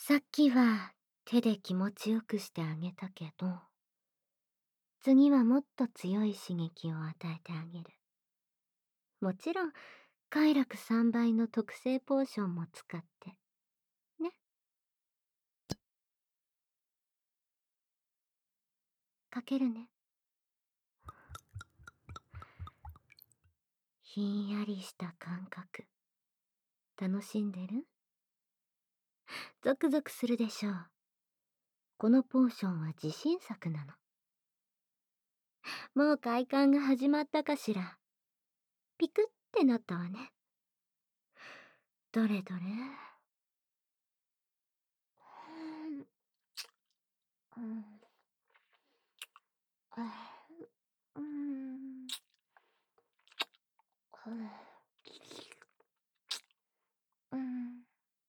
さっきは手で気持ちよくしてあげたけど、次はもっと強い刺激を与えてあげる。もちろん、快楽3倍の特製ポーションも使って。ね。かけるね。ひんやりした感覚。楽しんでる？ゾクゾクするでしょう。このポーションは自信作なの。もう快感が始まったかしら。ピクってなったわね。どれどれ。うん。うん。うん。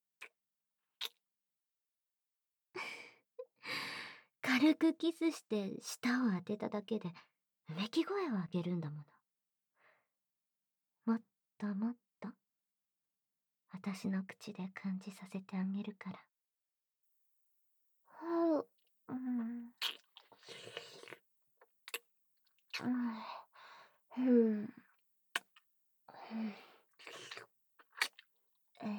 軽くキスして舌を当てただけでうめき声を上げるんだもの。もっともっと私の口で感じさせてあげるから。うん。うん。え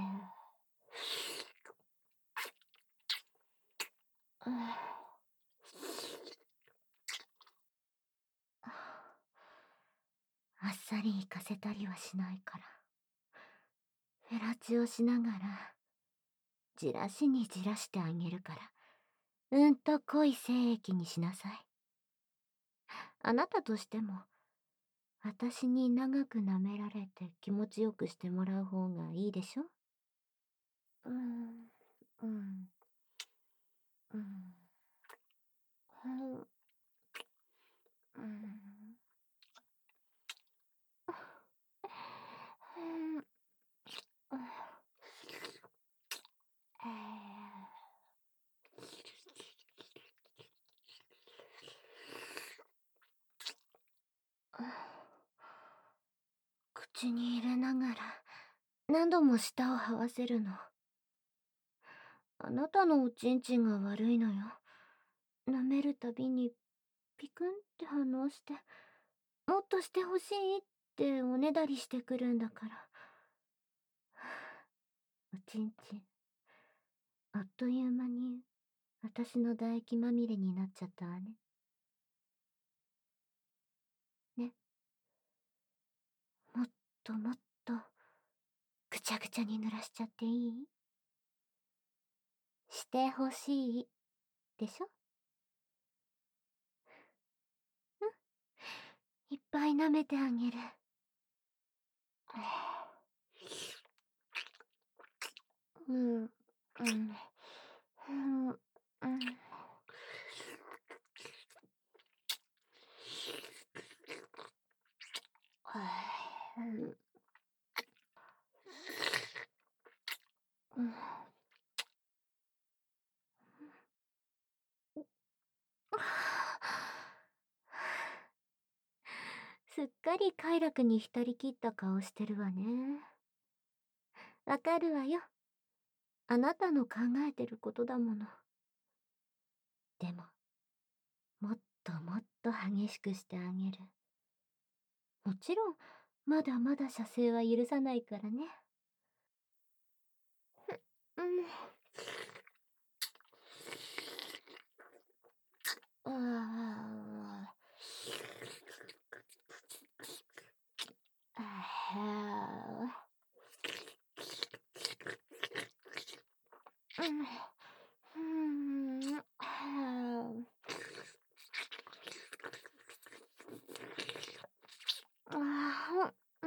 あっさり行かせたりはしないから。フェラチオしながら、じらしにじらしてあげるから、濃い精液にしなさい。あなたとしても、私に長く舐められて気持ちよくしてもらう方がいいでしょ？うん、うん、うん、うん、口に入れながら何度も舌を這わせるの。あなたのおちんちんが悪いのよ。舐めるたびにピクンって反応して、もっとしてほしいっておねだりしてくるんだから。おちんちん、あっという間に私の唾液まみれになっちゃったわね。ね。もっともっとぐちゃぐちゃに濡らしちゃっていい？してほしいでしょ？うん。いっぱい舐めてあげる。うん、うん、うん、うん。うん。すっかり快楽に浸りきった顔してるわね。わかるわよ。あなたの考えてることだもの。でも、もっともっと激しくしてあげる。もちろん、まだまだ射精は許さないからね。うん。ああ。ああ。うん。うん。ああ。ああ。うん。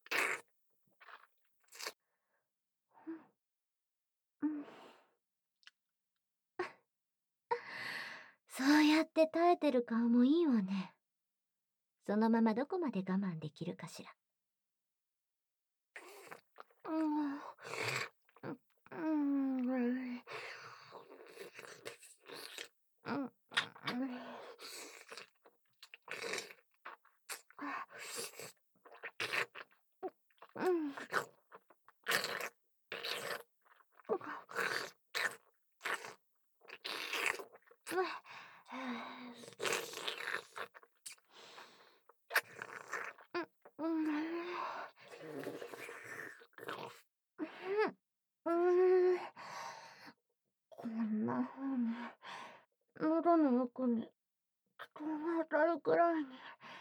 うん。そうやって耐えてる顔もいいわね。そのままどこまで我慢できるかしら。うん。うん。うん。うん。 くに布団が当たるくらいに。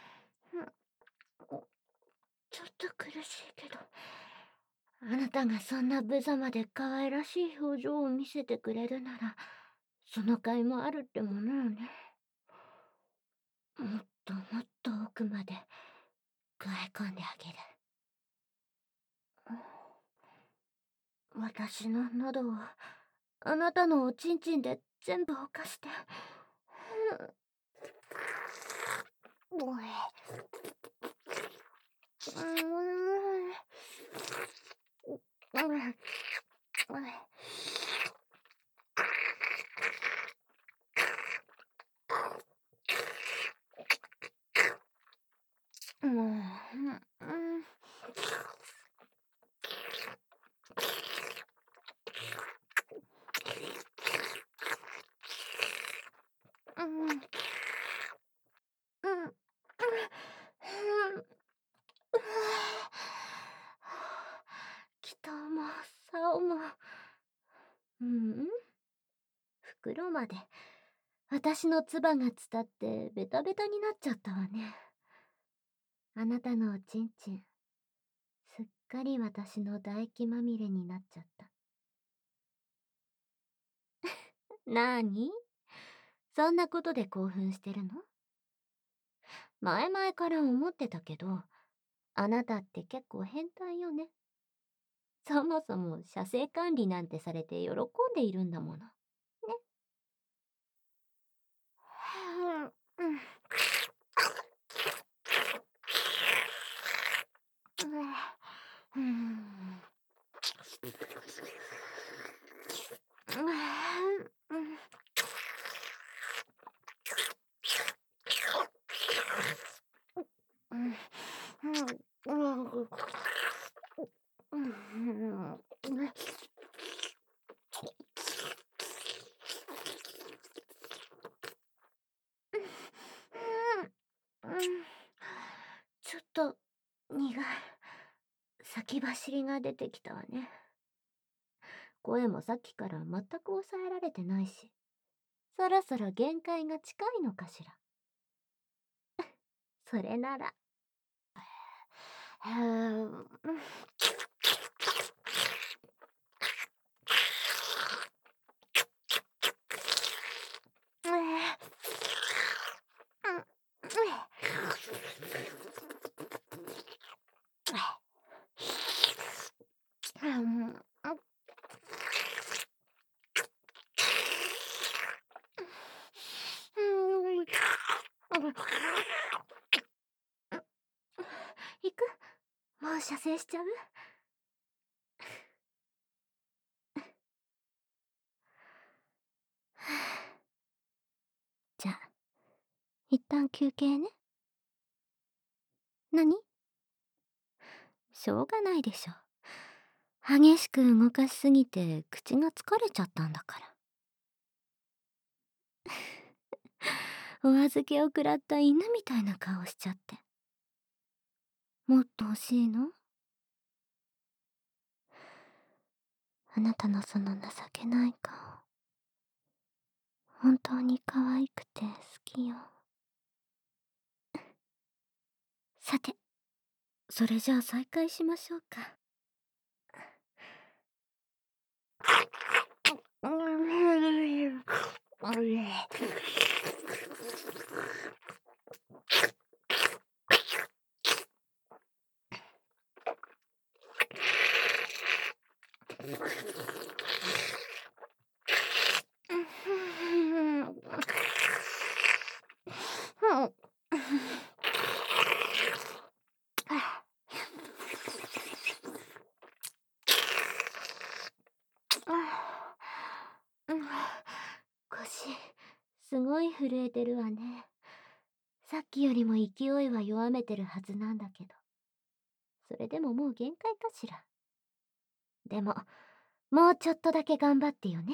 ちょっと苦しいけど、あなたがそんな無様で可愛らしい表情を見せてくれるなら、その甲斐もあるってものよね。もっともっと奥まで加え込んであげる。私の喉をあなたのおちんちんで全部犯して。北も竿も、袋まで私の唾が伝ってベタベタになっちゃったわね。あなたのおちんちん、すっかり私の唾液まみれになっちゃった。なーに？そんなことで興奮してるの？前々から思ってたけど、あなたって結構変態よね。そもそも射精管理なんてされて喜んでいるんだもの。ね。ちょっと苦い。先走りが出てきたわね。声もさっきから全く抑えられてないし、そろそろ限界が近いのかしら。それなら。行く？もう射精しちゃう？じゃあ、一旦休憩ね。何？しょうがないでしょ。激しく動かしすぎて口が疲れちゃったんだから。お預けを食らった犬みたいな顔しちゃって。もっと欲しいの？あなたのその情けない顔、本当に可愛くて好きよ。さて、それじゃあ再開しましょうか。腰、すごい震えてるわね。さっきよりも勢いは弱めてるはずなんだけど。それでももう限界かしら。でも、もうちょっとだけ頑張ってよね。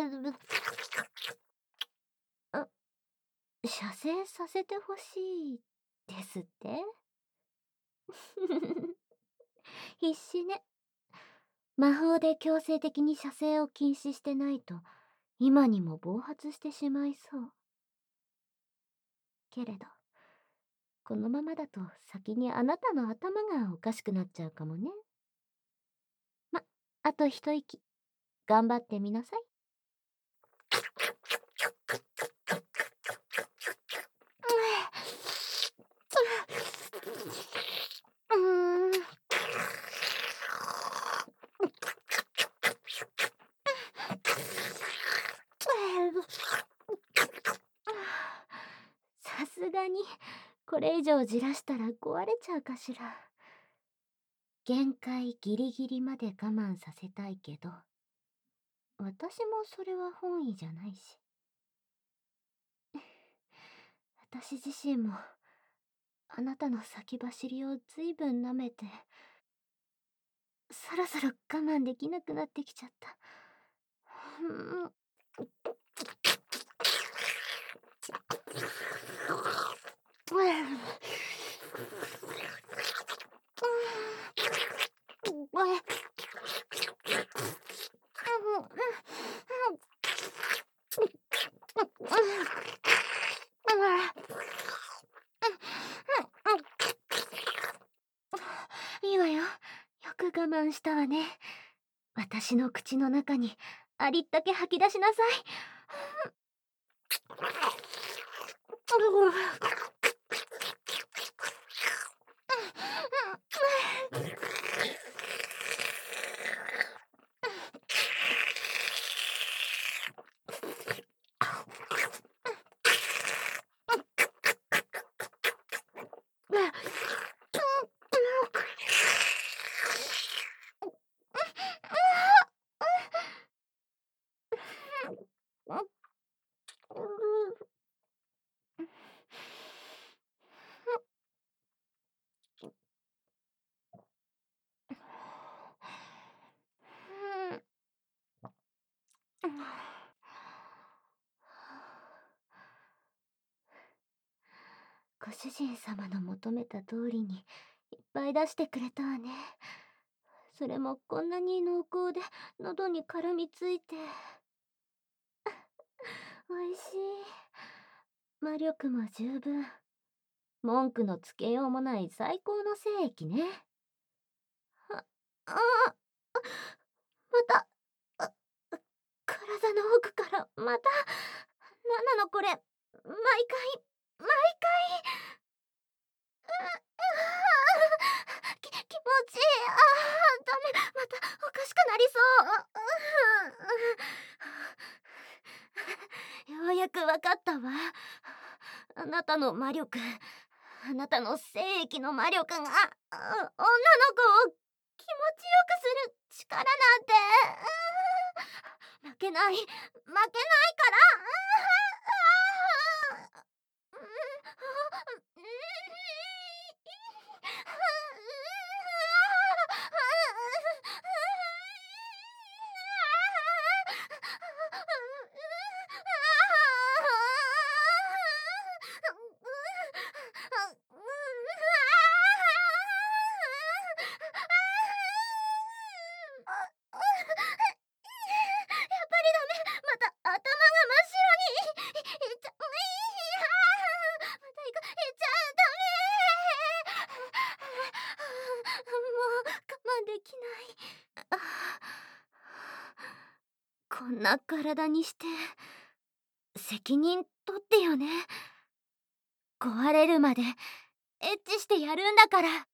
あ、射精させてほしいですって？必死ね。魔法で強制的に射精を禁止してないと、今にも暴発してしまいそう。けれど、このままだと先にあなたの頭がおかしくなっちゃうかもね。ま、あと一息、頑張ってみなさい。うーん。さすがに、これ以上じらしたら壊れちゃうかしら。限界ギリギリまで我慢させたいけど、私もそれは本意じゃないし。私自身も、あなたの先走りをずいぶん舐めて、そろそろ我慢できなくなってきちゃった。うん。いいわよ。よく我慢したわね。私の口の中にありったけ吐き出しなさい。ご主人様の求めた通りにいっぱい出してくれたわね。それもこんなに濃厚で喉に絡みついて。おいしい。魔力も十分。文句のつけようもない最高の精液ね。あ、あ、また、あ、体の奥からまた、なんなのこれ。毎回、毎回。気持ちいい。ダメ。またおかしくなりそう。ようやくわかったわ。あなたの魔力、あなたの精液の魔力が、女の子を気持ちよくする力なんて。負けない、負けないから。また頭が真っ白に。いっちゃ、またいっちゃダメ。もう我慢できない。こんな体にして責任取ってよね。壊れるまでエッチしてやるんだから。